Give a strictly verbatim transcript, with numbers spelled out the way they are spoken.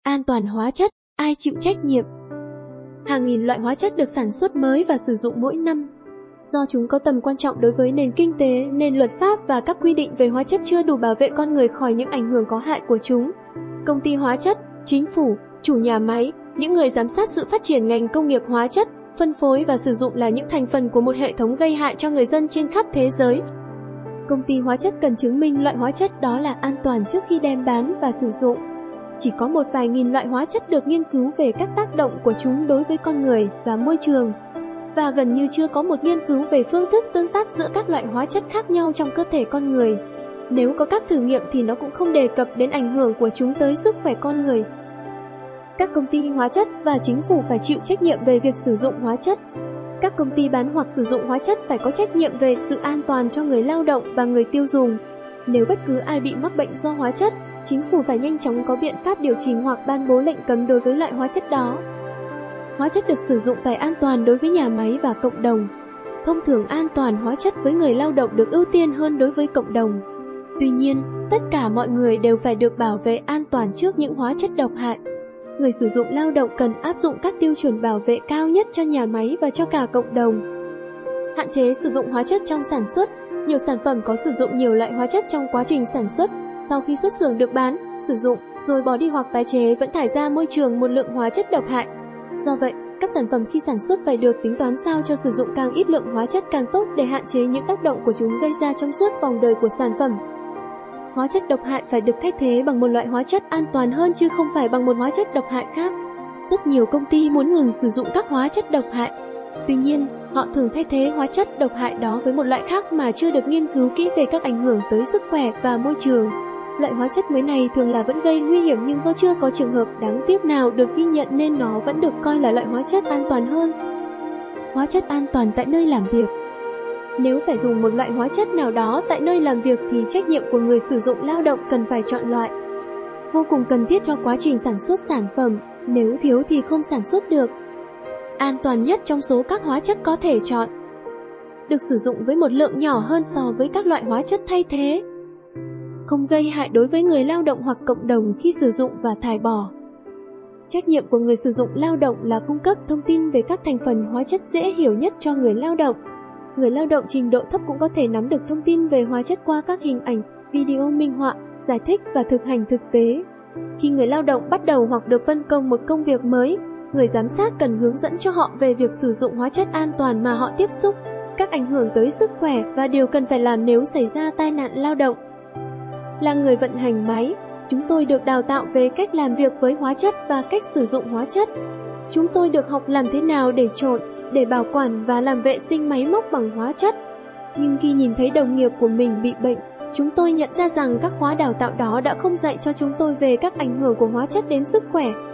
An toàn hóa chất, ai chịu trách nhiệm? Hàng nghìn loại hóa chất được sản xuất mới và sử dụng mỗi năm. Do chúng có tầm quan trọng đối với nền kinh tế, nên luật pháp và các quy định về hóa chất chưa đủ bảo vệ con người khỏi những ảnh hưởng có hại của chúng. Công ty hóa chất, chính phủ, chủ nhà máy, những người giám sát sự phát triển ngành công nghiệp hóa chất, phân phối và sử dụng là những thành phần của một hệ thống gây hại cho người dân trên khắp thế giới. Công ty hóa chất cần chứng minh loại hóa chất đó là an toàn trước khi đem bán và sử dụng. Chỉ có một vài nghìn loại hóa chất được nghiên cứu về các tác động của chúng đối với con người và môi trường. Và gần như chưa có một nghiên cứu về phương thức tương tác giữa các loại hóa chất khác nhau trong cơ thể con người. Nếu có các thử nghiệm thì nó cũng không đề cập đến ảnh hưởng của chúng tới sức khỏe con người. Các công ty hóa chất và chính phủ phải chịu trách nhiệm về việc sử dụng hóa chất. Các công ty bán hoặc sử dụng hóa chất phải có trách nhiệm về sự an toàn cho người lao động và người tiêu dùng. Nếu bất cứ ai bị mắc bệnh do hóa chất, chính phủ phải nhanh chóng có biện pháp điều chỉnh hoặc ban bố lệnh cấm đối với loại hóa chất đó. Hóa chất được sử dụng phải an toàn đối với nhà máy và cộng đồng. Thông thường an toàn hóa chất với người lao động được ưu tiên hơn đối với cộng đồng. Tuy nhiên, tất cả mọi người đều phải được bảo vệ an toàn trước những hóa chất độc hại. Người sử dụng lao động cần áp dụng các tiêu chuẩn bảo vệ cao nhất cho nhà máy và cho cả cộng đồng. Hạn chế sử dụng hóa chất trong sản xuất. Nhiều sản phẩm có sử dụng nhiều loại hóa chất trong quá trình sản xuất. Sau khi xuất xưởng được bán, sử dụng, rồi bỏ đi hoặc tái chế vẫn thải ra môi trường một lượng hóa chất độc hại. Do vậy, các sản phẩm khi sản xuất phải được tính toán sao cho sử dụng càng ít lượng hóa chất càng tốt để hạn chế những tác động của chúng gây ra trong suốt vòng đời của sản phẩm. Hóa chất độc hại phải được thay thế bằng một loại hóa chất an toàn hơn chứ không phải bằng một hóa chất độc hại khác. Rất nhiều công ty muốn ngừng sử dụng các hóa chất độc hại. Tuy nhiên, họ thường thay thế hóa chất độc hại đó với một loại khác mà chưa được nghiên cứu kỹ về các ảnh hưởng tới sức khỏe và môi trường. Loại hóa chất mới này thường là vẫn gây nguy hiểm nhưng do chưa có trường hợp đáng tiếc nào được ghi nhận nên nó vẫn được coi là loại hóa chất an toàn hơn. Hóa chất an toàn tại nơi làm việc. Nếu phải dùng một loại hóa chất nào đó tại nơi làm việc thì trách nhiệm của người sử dụng lao động cần phải chọn loại. Vô cùng cần thiết cho quá trình sản xuất sản phẩm, nếu thiếu thì không sản xuất được. An toàn nhất trong số các hóa chất có thể chọn. Được sử dụng với một lượng nhỏ hơn so với các loại hóa chất thay thế. Không gây hại đối với người lao động hoặc cộng đồng khi sử dụng và thải bỏ. Trách nhiệm của người sử dụng lao động là cung cấp thông tin về các thành phần hóa chất dễ hiểu nhất cho người lao động. Người lao động trình độ thấp cũng có thể nắm được thông tin về hóa chất qua các hình ảnh, video minh họa, giải thích và thực hành thực tế. Khi người lao động bắt đầu hoặc được phân công một công việc mới, người giám sát cần hướng dẫn cho họ về việc sử dụng hóa chất an toàn mà họ tiếp xúc, các ảnh hưởng tới sức khỏe và điều cần phải làm nếu xảy ra tai nạn lao động. Là người vận hành máy, chúng tôi được đào tạo về cách làm việc với hóa chất và cách sử dụng hóa chất. Chúng tôi được học làm thế nào để trộn, để bảo quản và làm vệ sinh máy móc bằng hóa chất. Nhưng khi nhìn thấy đồng nghiệp của mình bị bệnh, chúng tôi nhận ra rằng các khóa đào tạo đó đã không dạy cho chúng tôi về các ảnh hưởng của hóa chất đến sức khỏe.